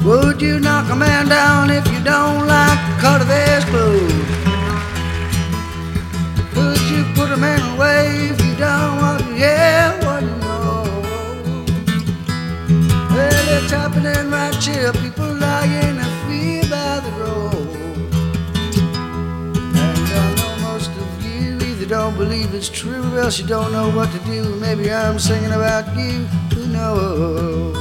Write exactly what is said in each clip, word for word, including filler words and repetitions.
Would you knock a man down if you don't like the cut of his clothes? Could you put a man away if you don't want to hear what you know? Well, it's happening right here. People lying and free by the road. And I know most of you either don't believe it's true or else you don't know what to do. Maybe I'm singing about you. Who knows?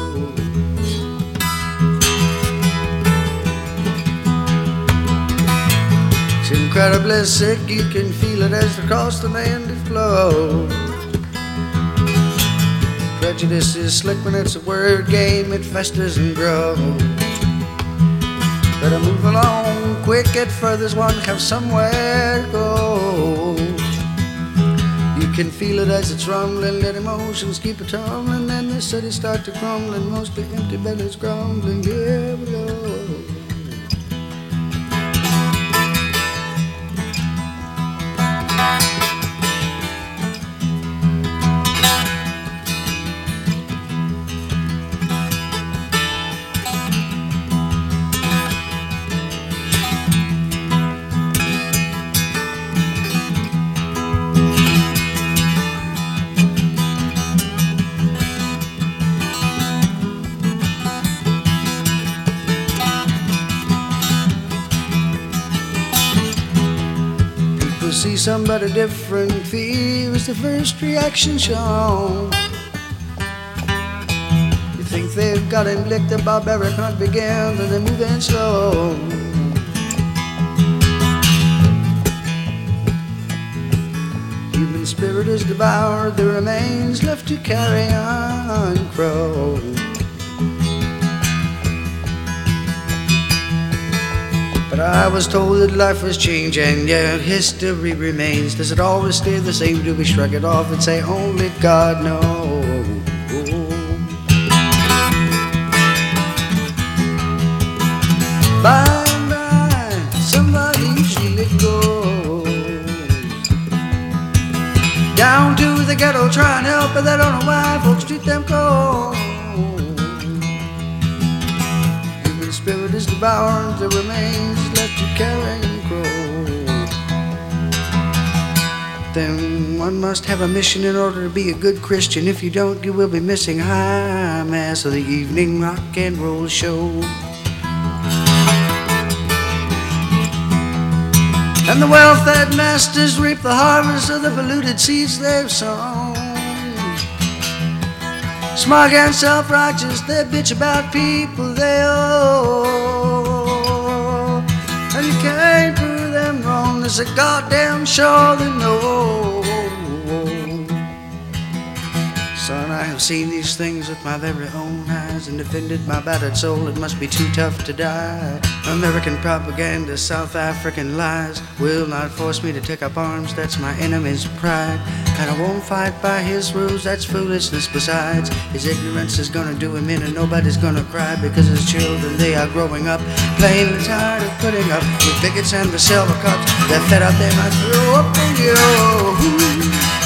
Incredibly sick, you can feel it as across the land it flows. Prejudice is slick when it's a word game, it festers and grows. Better move along quick, it furthers one, have somewhere to go. You can feel it as it's rumbling, let emotions keep it tumbling, then the city start to crumble, and mostly empty bellies grumbling. Here we go. See somebody different, fear is the first reaction shown. You think they've got him licked, the barbaric hunt begins, and they're moving slow. Human spirit is devoured, the remains left to carry on crow. But I was told that life was changing, yet history remains. Does it always stay the same? Do we shrug it off and say only God knows? By and by, somebody usually goes down to the ghetto, try and help, but they don't know why folks treat them cold. Human spirit is devoured, the remains left to carry and grow. Then one must have a mission in order to be a good Christian. If you don't, you will be missing high mass of the evening rock and roll show. And the wealth that masters reap the harvest of the polluted seeds they've sown. Smug and self-righteous, they bitch about people they owe. And you can't prove them wrong, there's a goddamn sure they know. Son, I have seen these things with my very own eyes and defended my battered soul. It must be too tough to die. American propaganda, South African lies will not force me to take up arms, that's my enemy's pride. And I won't fight by his rules, that's foolishness besides. His ignorance is gonna do him in and nobody's gonna cry, because his children, they are growing up plainly tired of putting up with bigots and the silver cups. They're fed up, they might throw up on you.